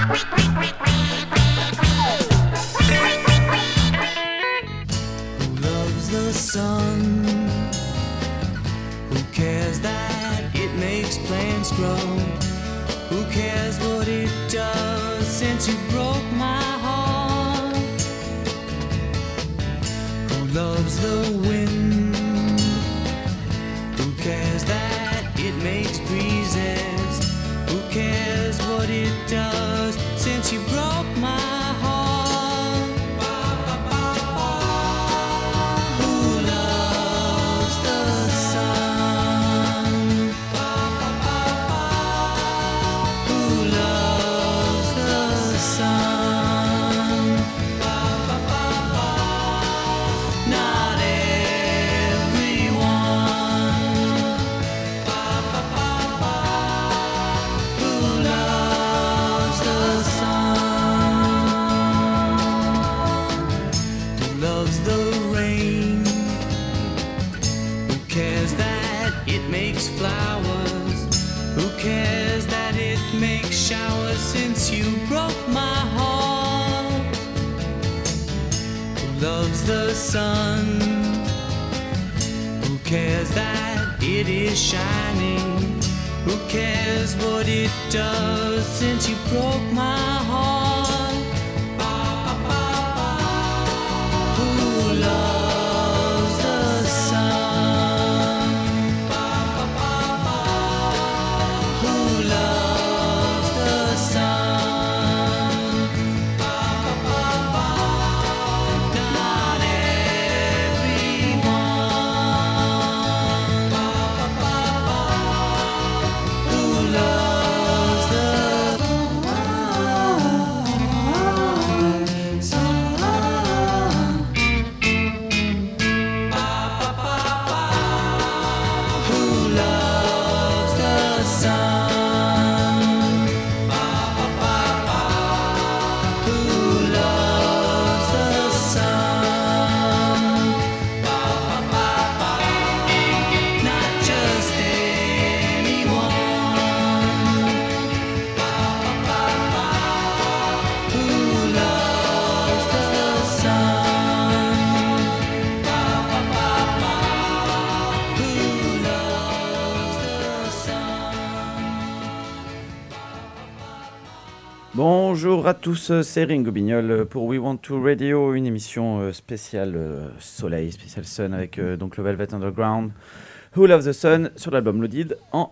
Bonjour à tous, c'est Ringo Bignol pour We Want to Radio, une émission spéciale Soleil, spéciale Sun avec donc le Velvet Underground, Who Loves the Sun sur l'album Loaded en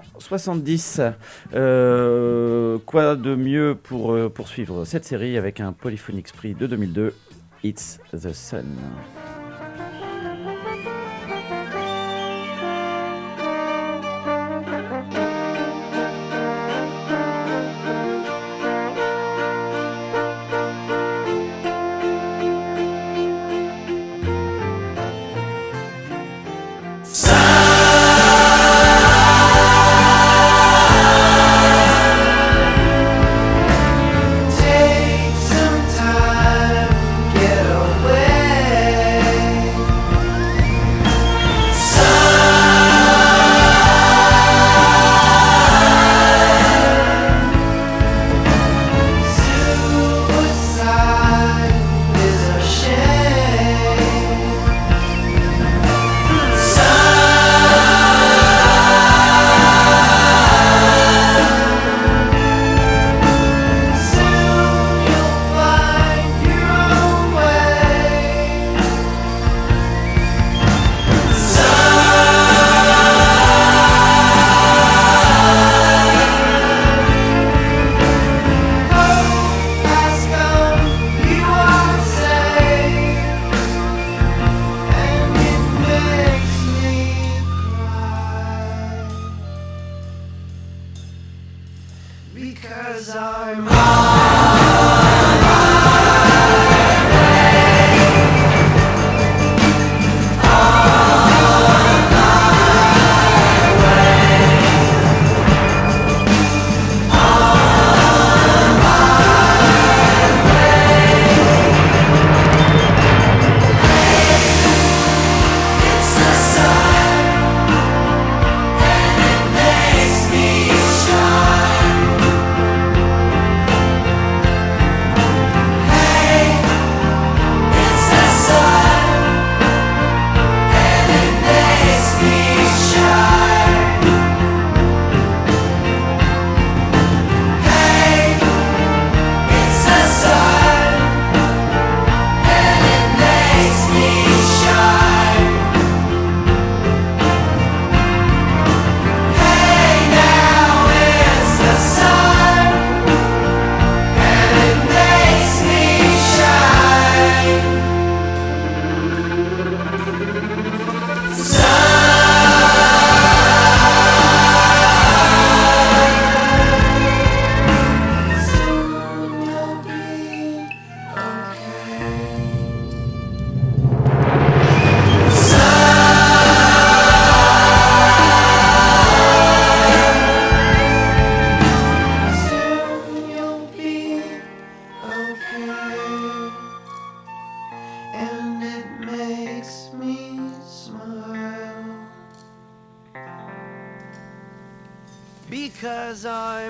1970. Quoi de mieux pour poursuivre cette série avec un Polyphonic Spree de 2002, It's the Sun. 'cause I'm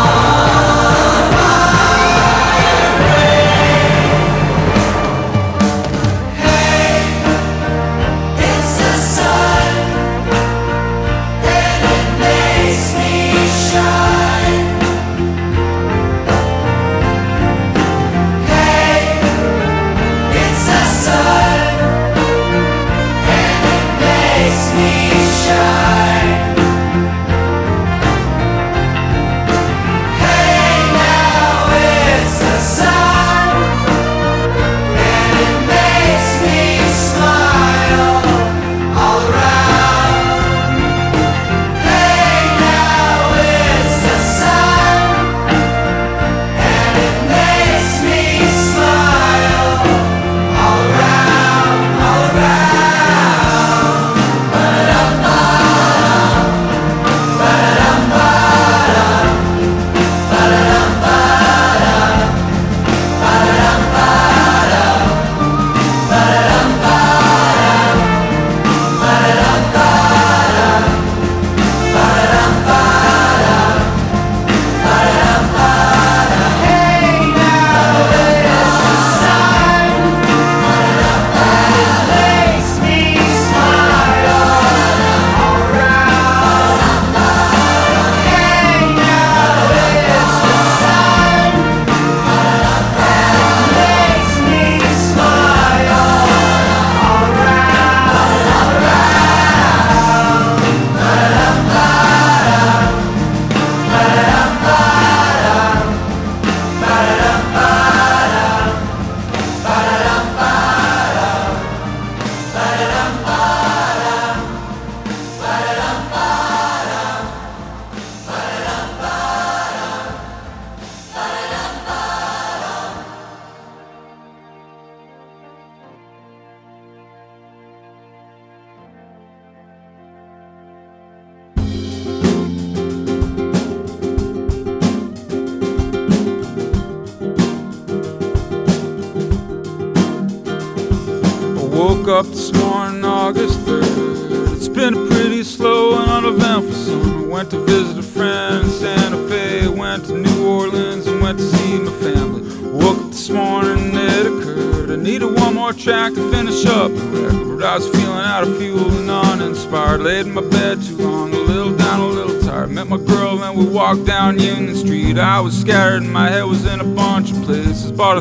Woke up this morning, August 3rd. It's been a pretty slow and uneventful summer. Went to visit a friend in Santa Fe. Went to New Orleans and went to see my family. Woke up this morning and it occurred I needed one more track to finish up the record. But I was feeling out of fuel and uninspired. Laid in my bed too long, a little down, a little tired. Met my girl and we walked down Union Street. I was scattered and my head was in a bunch of places. Bought a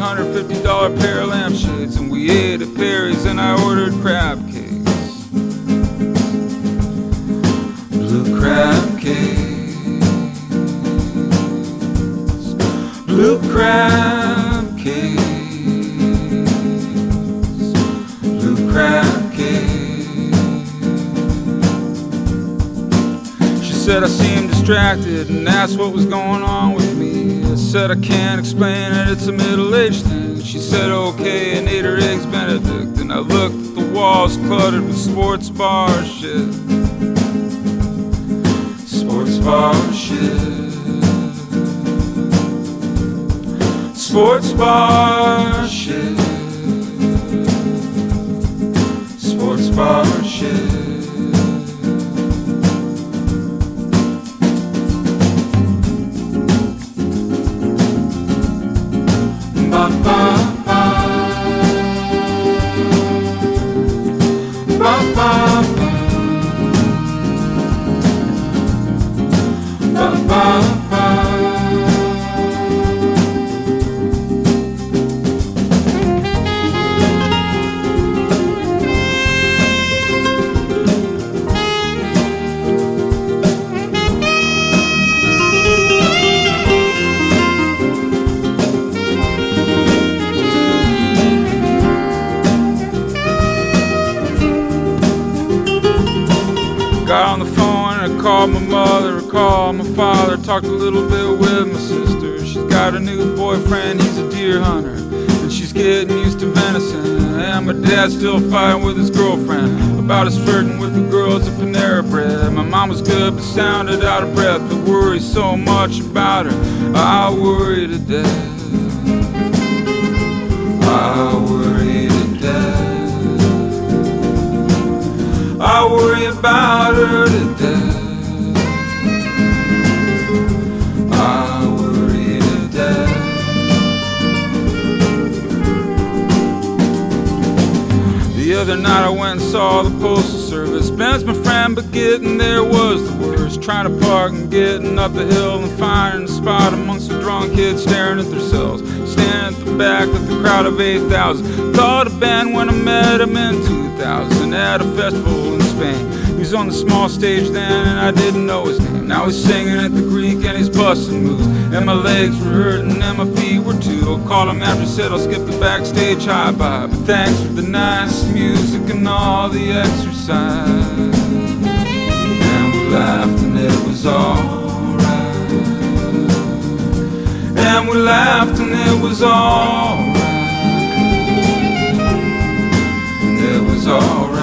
$350 pair of lampshades and we ate at Perry's and I ordered crab cakes. Blue crab cakes. Blue crab cakes. Blue crab cakes. She said I seemed distracted and asked what was going on with me. I said I can't explain it, it's a middle-aged thing. She said okay and ate her eggs Benedict. And I looked at the walls cluttered with sports bar shit. Sports bar shit. Sports bar shit. Sports bar shit. Ba ba ba. Ba ba ba. Ba ba ba. Got on the phone and I called my mother, I called my father, talked a little bit with my sister. She's got a new boyfriend, he's a deer hunter, and she's getting used to venison. And my dad's still fighting with his girlfriend about his flirting with the girls at Panera Bread. My mom was good but sounded out of breath. I worry so much about her, I worry to death. I worry to death. I worry about her to death. The other night I went and saw the Postal Service. Ben's my friend, but getting there was the worst. Trying to park and getting up the hill and finding a spot amongst the drunk kids staring at themselves. Standing at the back of the crowd of 8,000. Thought of Ben when I met him in 2000 at a festival in Spain. He was on the small stage then and I didn't know his name. Now he's singing at the Greek and he's busting moves. And my legs were hurting and my feet were too. I called him after, said I'll skip the backstage high-bye. But thanks for the nice music and all the exercise. And we laughed and it was alright. And we laughed and it was alright. And it was alright.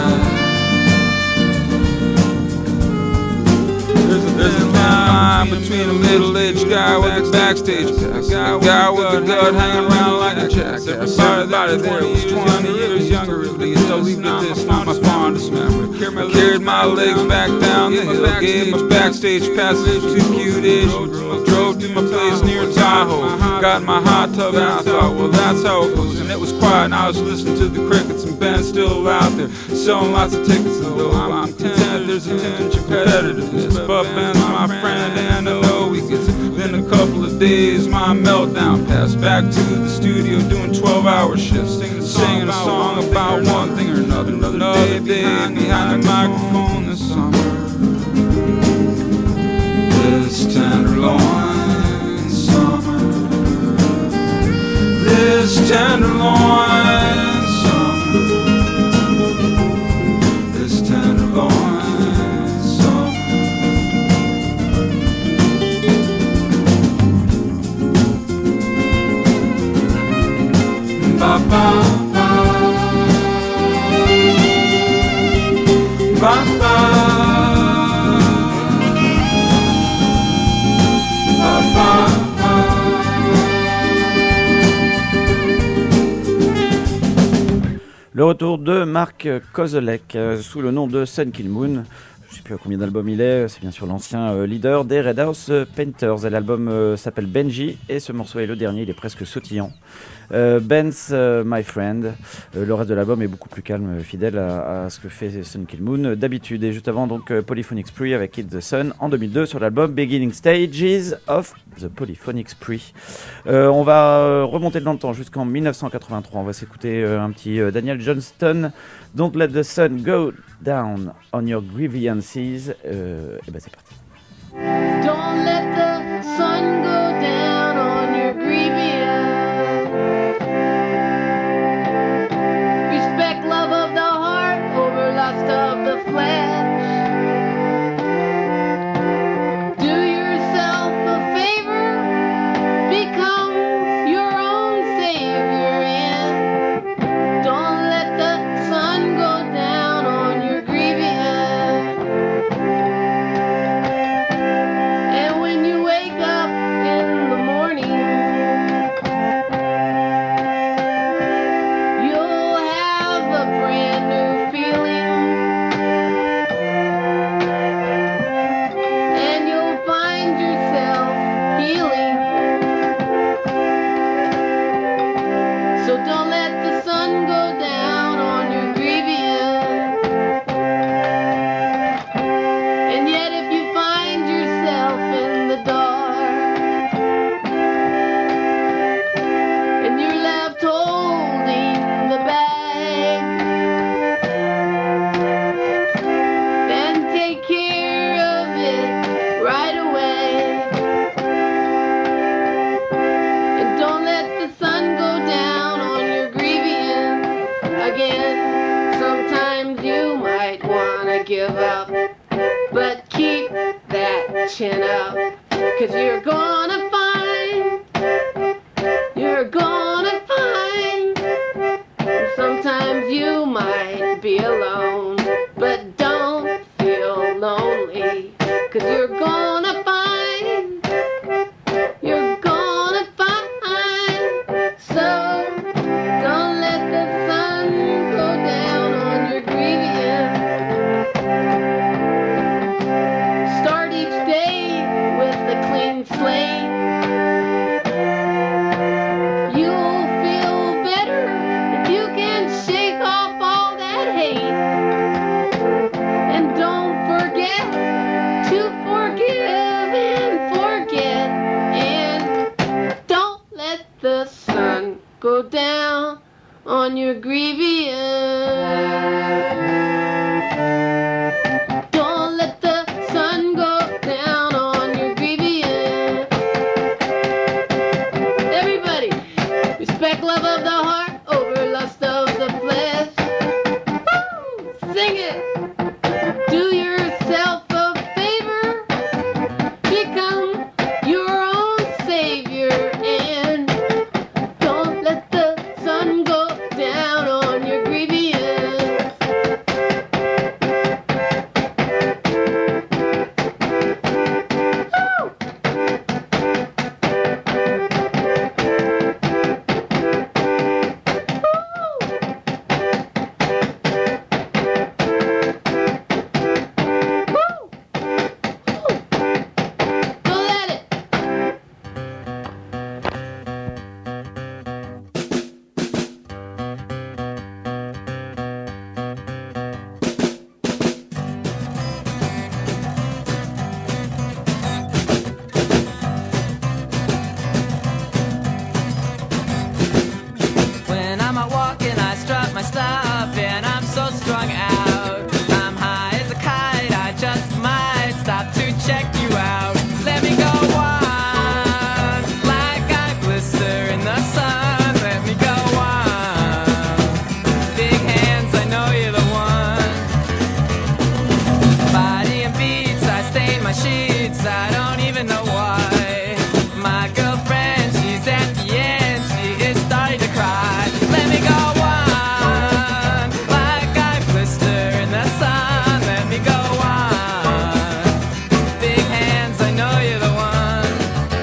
There's a line between a middle-aged guy with a backstage pass, a guy with a gut hanging around like a jackass. Everybody there was 20 years younger at least. I'll leave it this, not my fondest memory. I carried my legs back down the hill, gave my backstage passes to cute Asian girls. Drove to my place near Tahoe, got my hot tub and I thought, well that's how it goes. And it was quiet and I was listening to the crickets and Ben's still out there selling lots of tickets. Though I'm content, there's a tinge of competitiveness, but Ben's my friend and I know he gets it. Then a couple of days my meltdown passed. Back to the studio doing 12-hour shifts, singing a song about one thing or another. Another day behind the microphone this summer. This tenderloin summer. This tenderloin summer. This tenderloin summer. Ba ba. Le retour de Mark Kozelek sous le nom de Sun Kil Moon. Je ne sais plus à combien d'albums il est, c'est bien sûr l'ancien leader des Red House Painters. Et l'album s'appelle Benji et ce morceau est le dernier, il est presque sautillant. Ben's My Friend. Le reste de l'album est beaucoup plus calme, fidèle à ce que fait Sun Kil Moon d'habitude. Et juste avant, donc Polyphonic Spree avec Hit the Sun en 2002 sur l'album Beginning Stages of the Polyphonic Spree. On va remonter dans le temps jusqu'en 1983. On va s'écouter un petit Daniel Johnston. Don't let the sun go down on your grievances. Et ben c'est parti. Don't let the sun go down on your grievance. Respect love of the heart over lust of the flesh. Do yourself a favor, become your own savior, and don't let the sun go down on your grievance. And when you wake up in the morning, you'll have a brand new feeling, and you'll find yourself healing. So don't let the sun go down on your grievance. And yet if you find yourself in the dark, and you're left holding the bag, then take care of it right away. And don't let the sun go down on your grievance again. Sometimes you might wanna give up, but keep that chin up, 'cause you're gonna find sometimes you might be alone, but don't feel lonely, 'cause you're gonna find so don't let the sun go down on your grievance. Start each day with a clean slate. go down on your grievance. Don't let the sun go down on your grievance. Everybody, respect love of the heart over lust of the flesh. Woo! Sing it. Do yourself a favor. Become your own savior and don't let the sun go down on your grievance. Don't let it. When I'm out walking, I strut my stuff, and I'm so strung out. I'm high as a kite, I just might stop to check you out. Let me go on, like I blister in the sun. Let me go on. Big hands, I know you're the one. Body and beats, I stain my sheets, I don't even know why. My girlfriend, she's at the end, she is starting to cry. Let me go on, like I blister in the sun. Let me go on. Big hands, I know you're the one.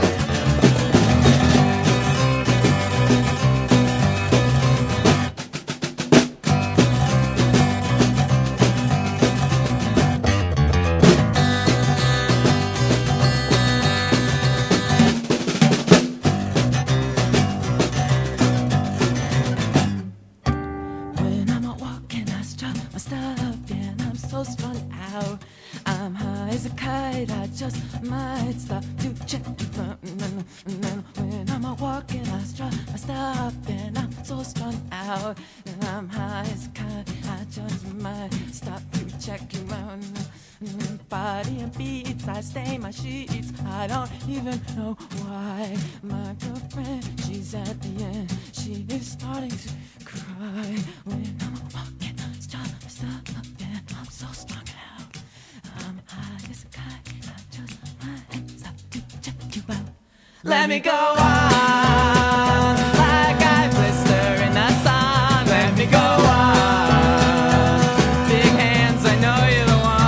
When I'm out walking, I strut my stuff, and I'm so strung out. I'm high as a kite, I just might stop to check you out. When I'm out walking, I strut my stuff, and I'm so strung out. And I'm high as a kite, I just might stop to check you out. Body and beats, I stain my sheets, I don't even know why. My girlfriend, she's at the end, she is starting to cry. When I'm walking, strut my stuff up, and I'm so strung out. I'm high as a kite, I just might stop to check you out. Let me go on, like I blister in the sun. Let me go on. Big hands, I know you're the one.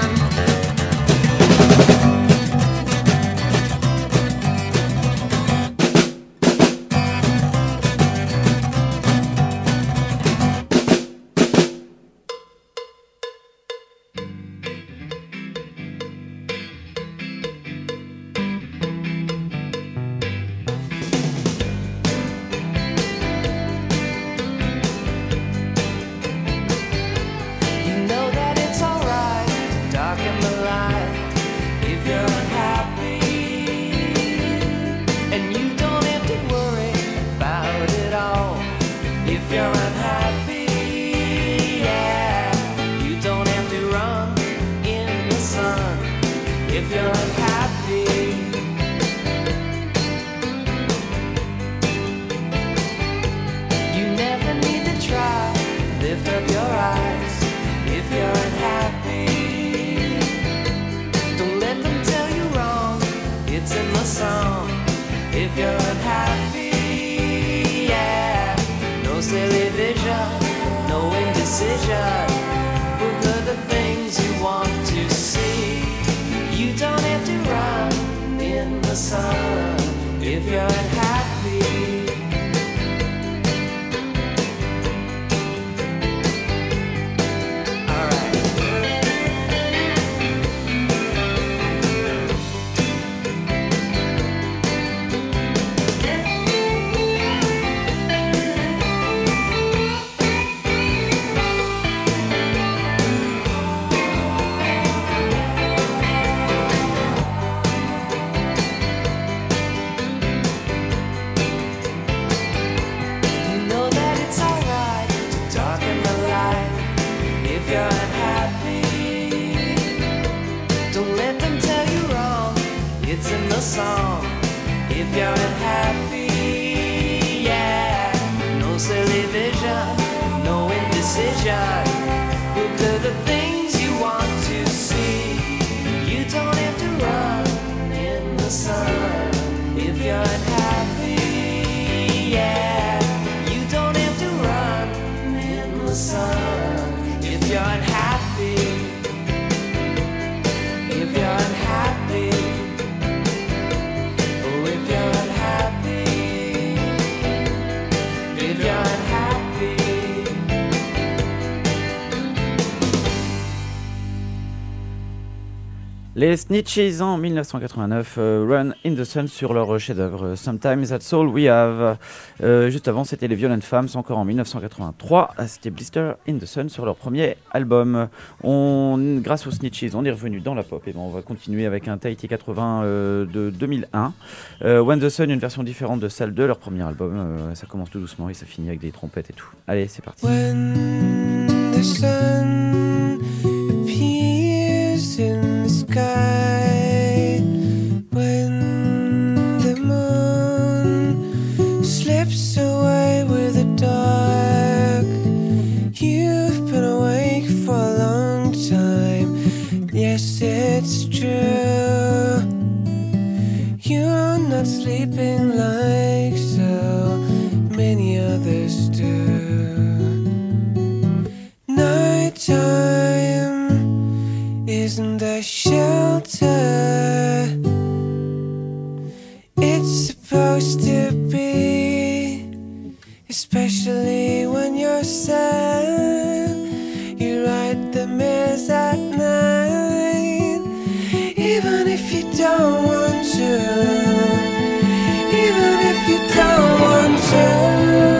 You know that it's alright to darken the light if you're unhappy, and you don't have to worry about it all if you're unhappy. Yeah, you don't have to run in the sun if you're unhappy. You never need to try, lift up your eyes if you're unhappy. Don't let them tell you wrong, it's in the song if you're unhappy. Yeah, no silly vision, no indecision. What are the things you want to see? You don't have to run in the sun if you're unhappy. song. If you're unhappy, yeah, no silly vision, no indecision. Look at the things you want to see. You don't have to run in the sun. If you're unhappy, yeah, you don't have to run in the sun. If you're unhappy, if you're unhappy, oh, if you're unhappy, if you're unhappy. Les Snitches en 1989, Run in the Sun sur leur chef-d'œuvre Sometimes That's All We Have. Juste avant, c'était les Violent Femmes, encore en 1983. C'était Blister in the Sun sur leur premier album. Grâce aux Snitches, on est revenu dans la pop. Et ben, on va continuer avec un Tahiti 80 de 2001. When the Sun, une version différente de celle de leur premier album. Ça commence tout doucement et ça finit avec des trompettes et tout. Allez, c'est parti. When the sun appears in the sky, when the moon slips away with the dark, you've been awake for a long time. Yes, it's true. You're not sleeping like so many others do. Nighttime isn't a shelter. It's supposed to be, especially when you're sad. You ride the mares at night, even if you don't want to, even if you don't want to.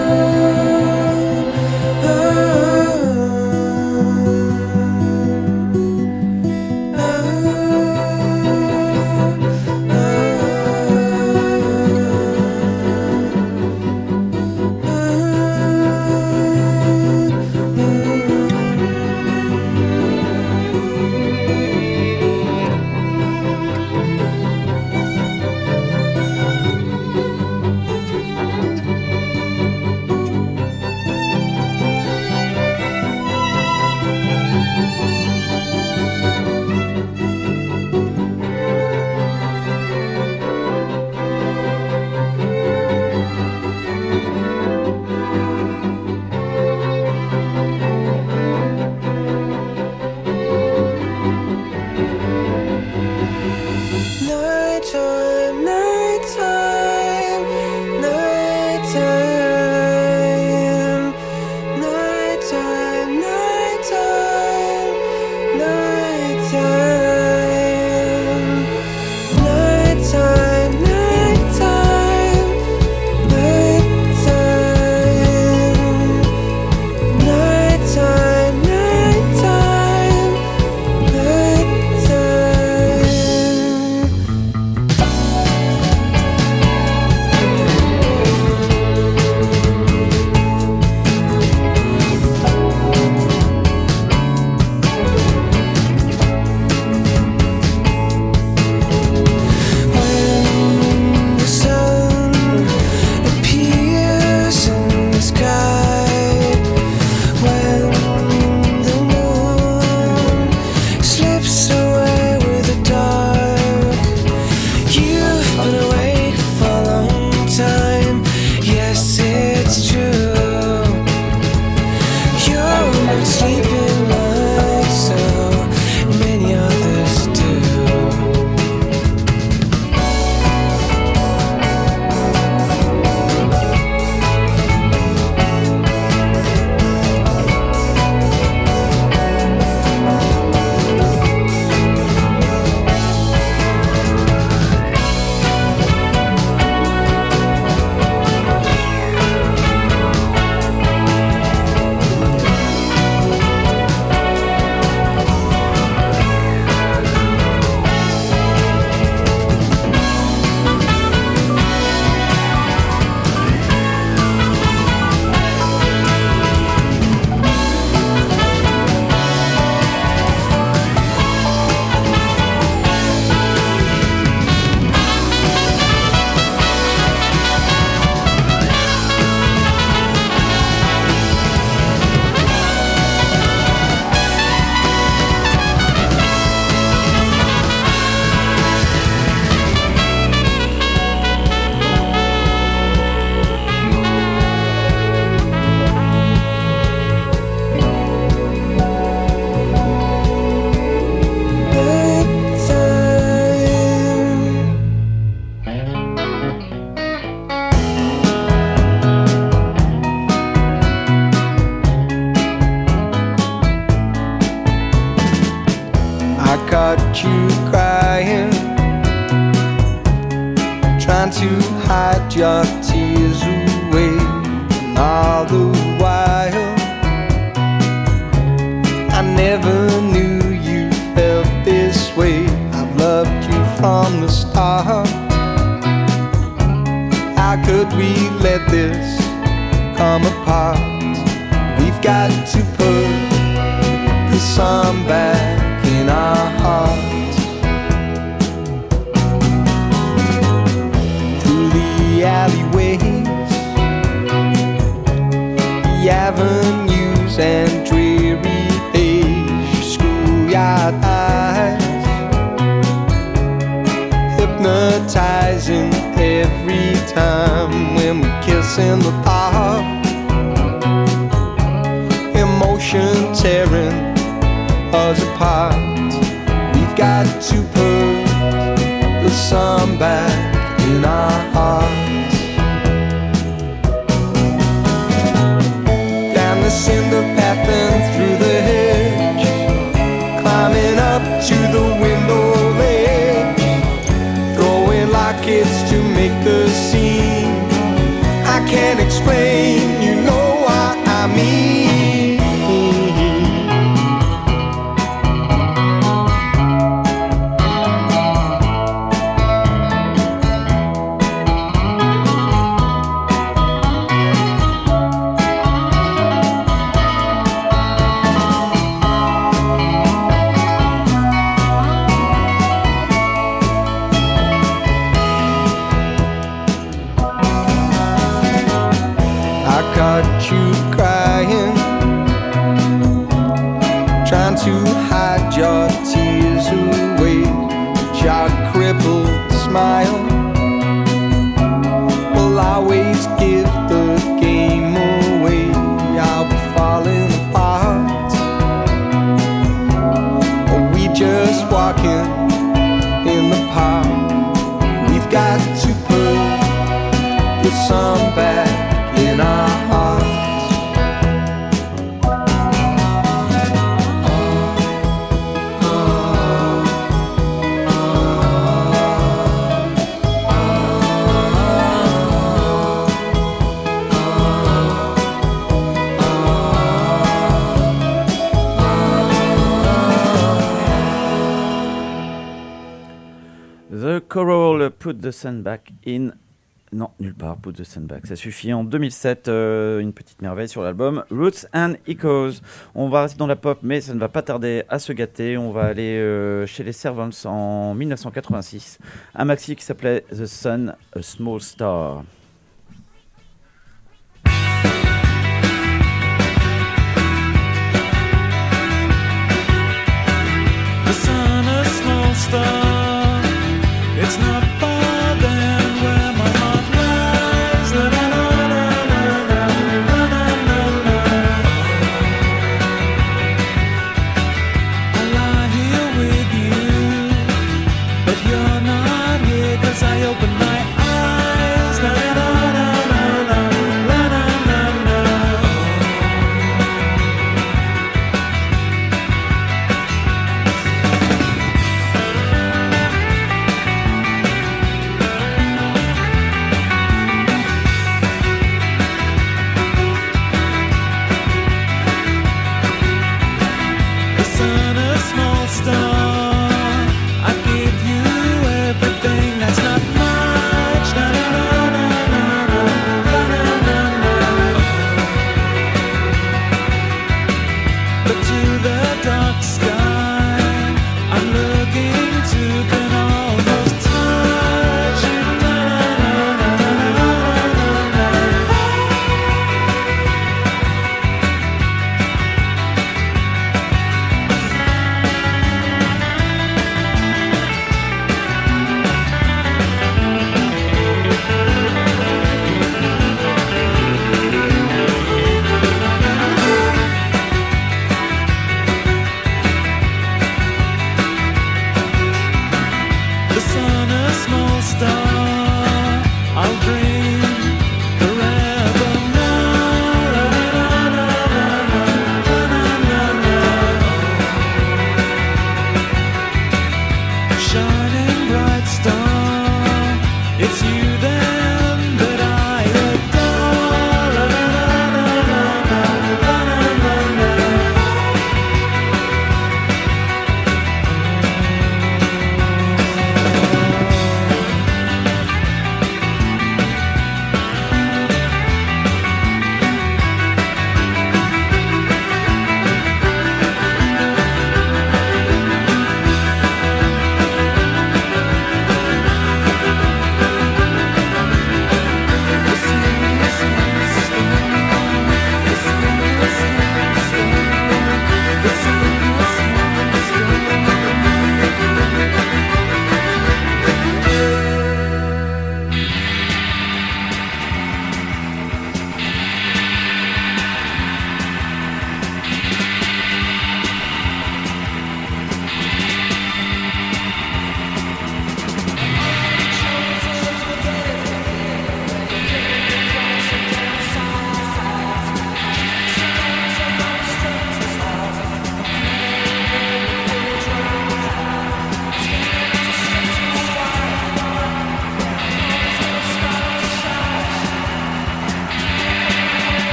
and all the while I never knew you felt this way. I've loved you from the start. How could we let this come apart? We've got to put the sun back in our hearts. Through the alleyways, the avenues and dreary days, schoolyard eyes hypnotizing every time when we kiss in the park. Emotion tearing us apart. We've got to put the sun back in our hearts. Down the cinder path and through the hedge, climbing up to the window ledge, throwing lockets to make the scene. I can't explain, you know what I mean. You crying, trying to hide your tears away, your crippled smile will always give the game away. I'll be falling apart, or we just walking in the park. We've got to put the sun back in our hearts. The Coral, Put the Sun Back in. Non, nulle part, Put the Sun Back. Ça suffit. En 2007, une petite merveille sur l'album Roots and Echoes. On va rester dans la pop, mais ça ne va pas tarder à se gâter. On va aller chez les Servants en 1986. Un maxi qui s'appelait The Sun, A Small Star. The sun, a small star. It's not far than where my heart lies. La, la, la, la, la, la, la, la, la. I lie here with you, but you're not here, 'cause I open my eyes. La, la,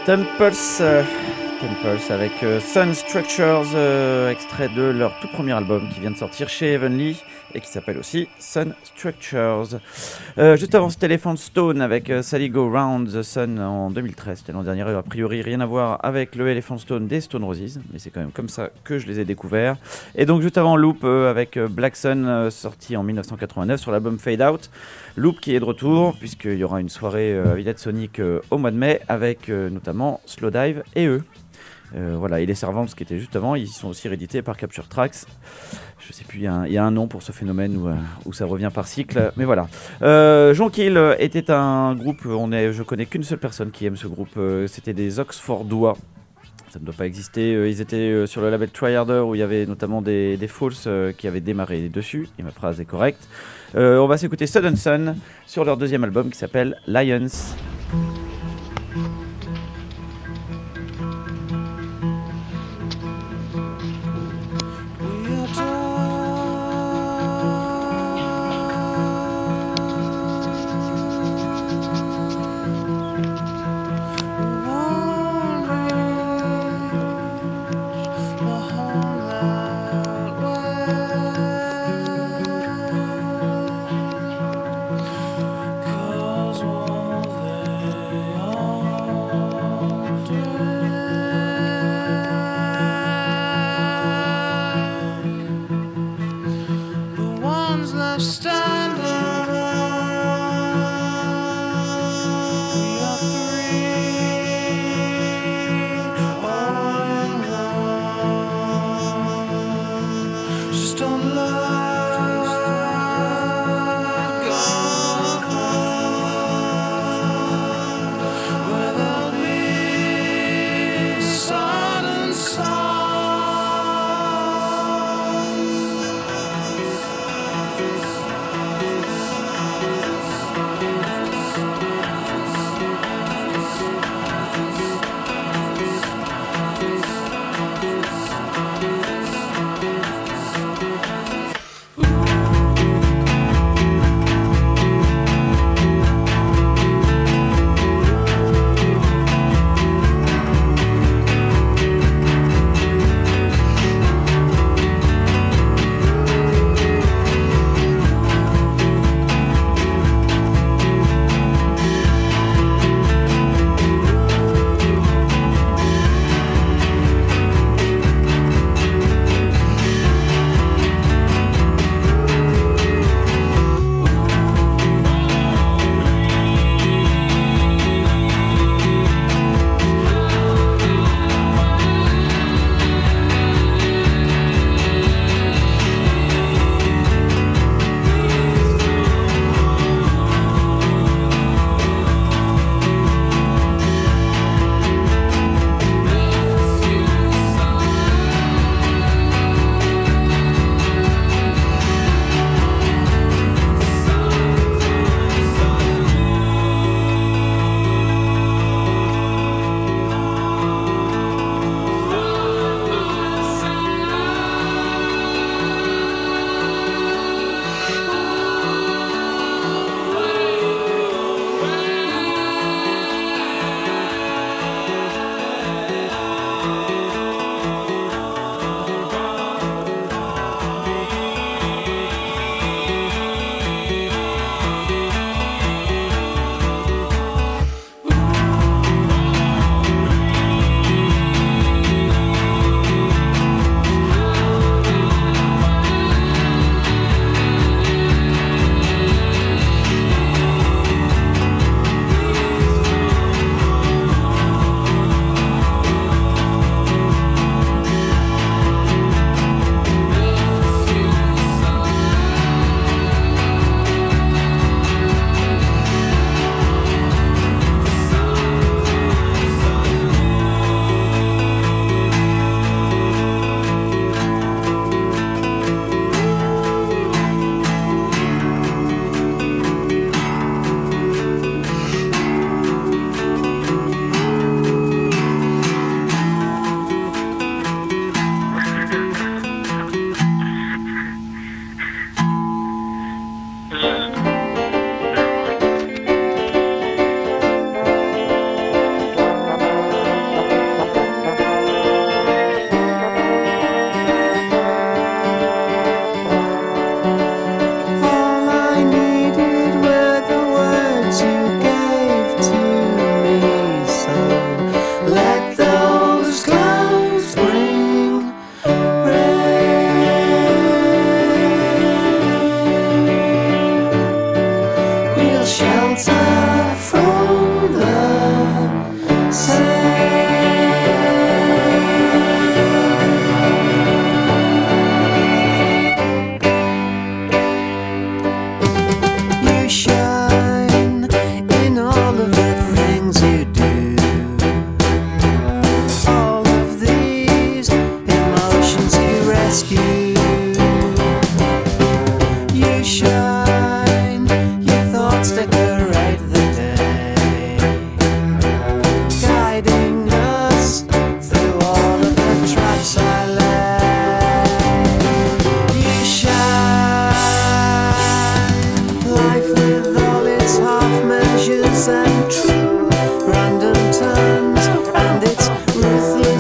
Temples avec Sun Structures, extrait de leur tout premier album qui vient de sortir chez Heavenly et qui s'appelle aussi Sun Structures. Juste avant, c'était Elephant Stone avec Sally Go Round the Sun en 2013. C'était l'an dernier, a priori rien à voir avec le Elephant Stone des Stone Roses, mais c'est quand même comme ça que je les ai découverts. Et donc juste avant, Loop avec Black Sun, sorti en 1989 sur l'album Fade Out. Loop qui est de retour, puisqu'il y aura une soirée à Villette Sonic au mois de mai avec notamment Slowdive et eux. Voilà, et les Servants qui étaient juste avant, ils sont aussi réédités par Capture Tracks. Je sais plus, il y a un nom pour ce phénomène où ça revient par cycle, mais voilà. Jonquill était un groupe, je connais qu'une seule personne qui aime ce groupe, c'était des Oxfordois. Ça ne doit pas exister. Ils étaient sur le label Triarder où il y avait notamment des Falls qui avaient démarré dessus, et ma phrase est correcte. On va s'écouter Sudden Sun sur leur deuxième album qui s'appelle Lions. Cause one of them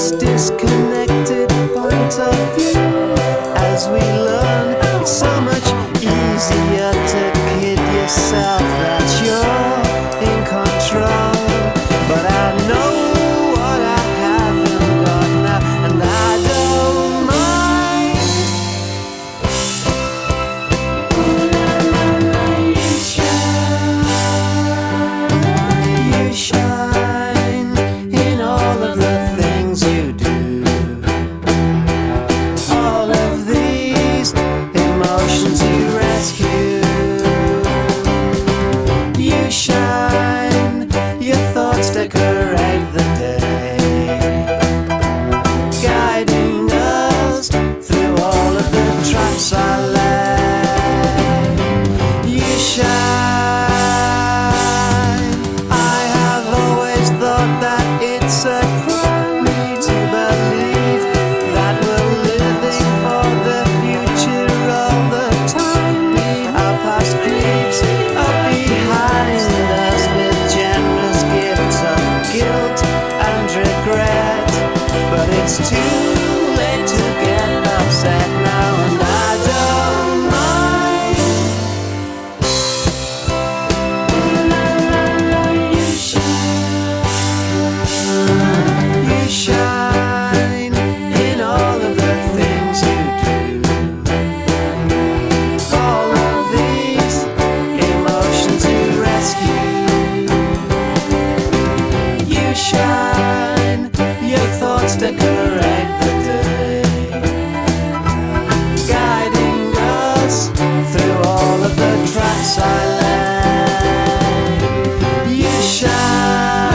this disconnected point of view. As we learn, it's so much easier to kid yourself that you're in control. But I know what I haven't got now, and I don't mind. You shine in all of the things you do. All of these emotions you rescue. You shine, your thoughts decorate the day, guiding us through all of the traps I lay. You shine. I have always thought that it's a crime to believe that we're living for the future all the time. Our past creeps up behind us with generous gifts of guilt and regret. But it's too late to get upset now, and I don't mind. You shine in all of the things you do. All of these emotions you rescue. You shine, your thoughts decorate the day, guiding us through all of the traps I lay. You shine.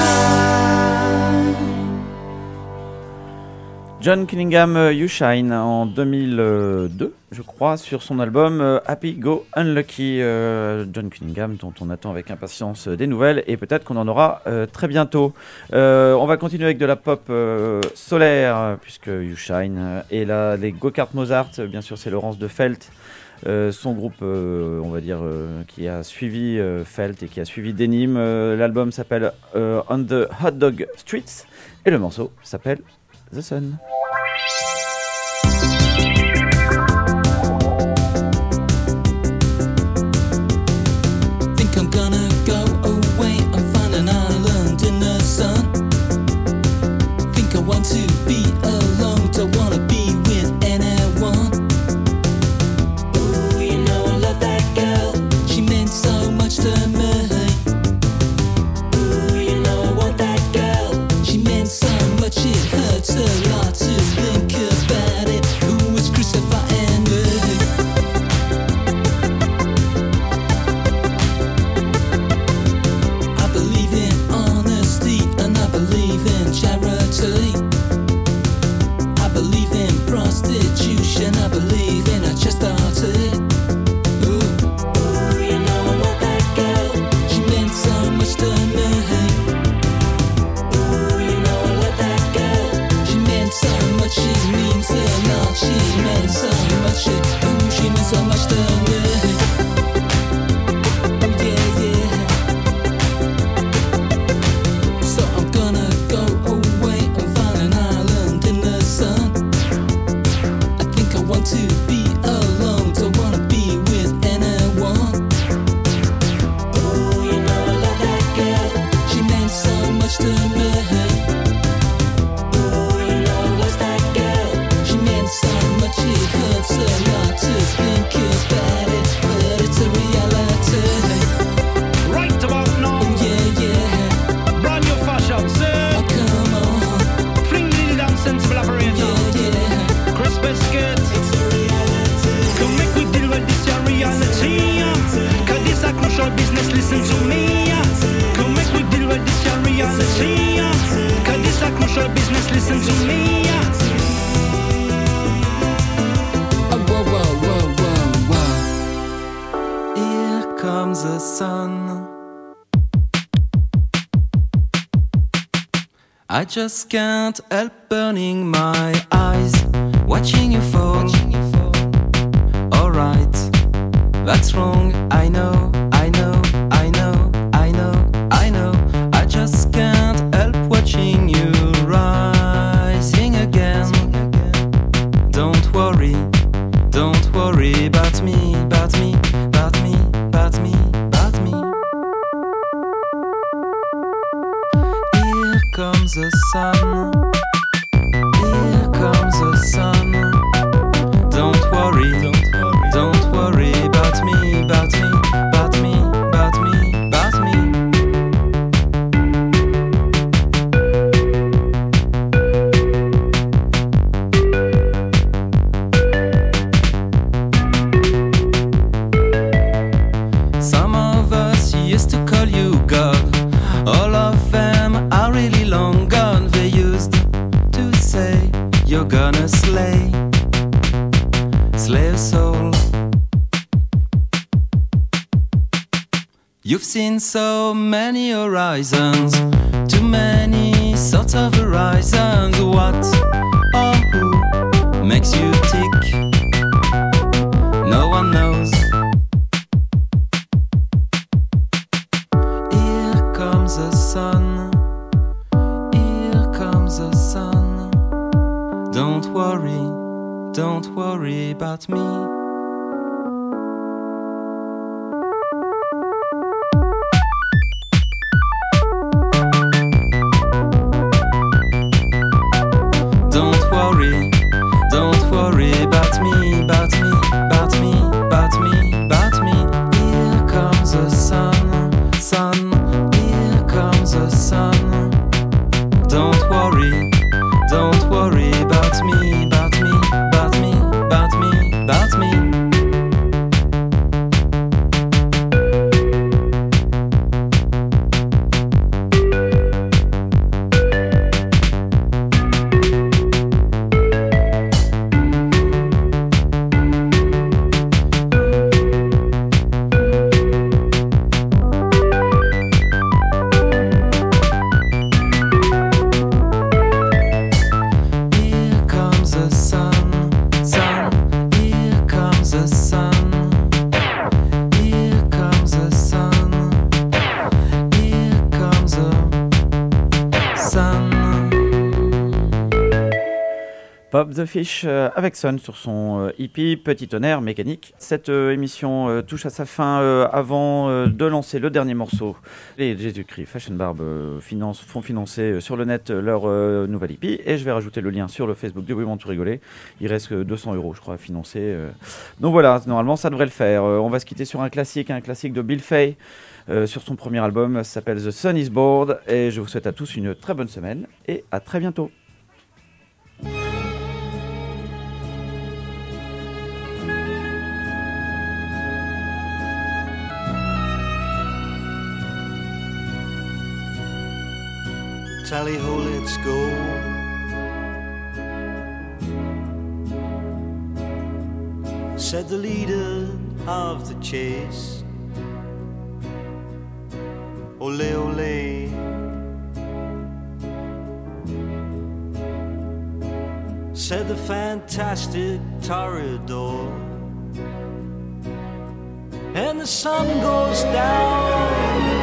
John Cunningham, You Shine, en 2002, je crois, sur son album Happy Go Unlucky. John Cunningham, dont on attend avec impatience des nouvelles, et peut-être qu'on en aura très bientôt. On va continuer avec de la pop solaire, puisque You Shine. Et là, les Go-Kart Mozart, bien sûr, c'est Laurence de Felt. Son groupe, on va dire, qui a suivi Felt et qui a suivi Denim. L'album s'appelle On the Hot Dog Streets, et le morceau s'appelle The Sun. Think I'm gonna go away and find an island in the sun. Think I want to be alone, don't wanna be with anyone. Ooh, you know I love that girl, she meant so much to me. Ooh, you know I want that girl, she meant so much it hurts a lot to think about it. Ooh, it's crucifying me. I believe in honesty and I believe in charity. I believe in prostitution, I believe in a chastity. Ooh, you know I want that girl, she meant so much to me. Ooh, you know I love that girl, she meant so much, she means a lot, she meant so much, ooh, she meant so much to me. Oh yeah, yeah. So I'm gonna go away and find an island in the sun. I think I want to be alone, don't wanna be with anyone. Ooh, you know I love that girl, she meant so much to me. Ooh, you know I lost that girl, she meant so much it hurts a lot to think about it, but it's a reality. Right about now, Oh yeah, yeah, brand new fashion, say. oh come on, Fling little down sensible operator. yeah, yeah, Chris Biscuit. Come make we deal with this your reality. Cause this a crucial business, listen to me. Come make we deal with this your reality. Cause this a crucial business, listen to me. oh whoa, whoa, whoa, whoa, whoa. Here comes the sun. I just can't help burning my eyes, watching you fall. Alright, that's wrong, I know, I know, I know, I know, I know. I just can't help watching you rising slay a soul. You've seen so many horizons, too many sorts of horizons. What or who makes you tick? No one knows. Here comes the sun, here comes the sun. Don't worry about me. Don't worry about me, about me, about me, about me, about me. Here comes the sun, sun, here comes the sun. Don't worry about me, about me, about me, about me, about me. Bob the Fish avec Sun sur son EP Petit Tonnerre Mécanique. Cette émission touche à sa fin avant de lancer le dernier morceau. Les Jésus-Christ Fashion Barb font financer sur le net leur nouvelle EP et je vais rajouter le lien sur le Facebook de We Want to Rigoler. Il reste 200 € je crois à financer. Donc voilà, normalement ça devrait le faire. On va se quitter sur un classique de Bill Fay. Sur son premier album, ça s'appelle The Sun is Bored et je vous souhaite à tous une très bonne semaine et à très bientôt. Tally ho, let's go. Said the leader of the chase. Ole, ole. Said the fantastic toreador. And the sun goes down,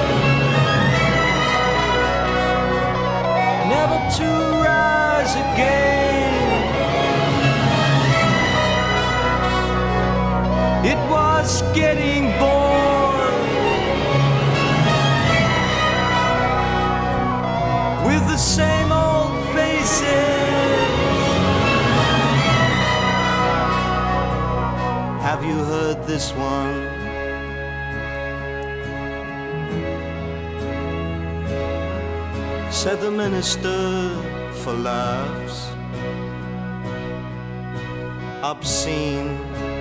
never to rise again. It was getting bored with the same old faces. Have you heard this one? Said the minister for laughs, obscene.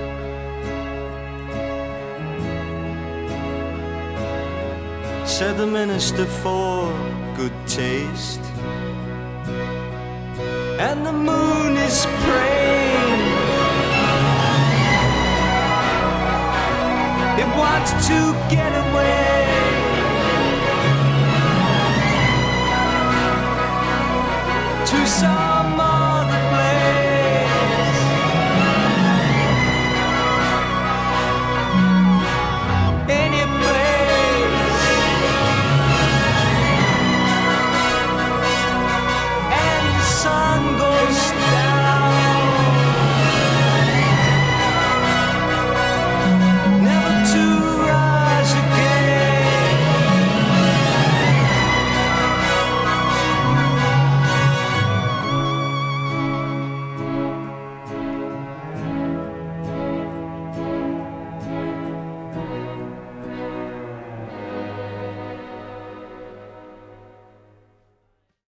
Said the minister for good taste, and the moon is praying. It wants to get away. To some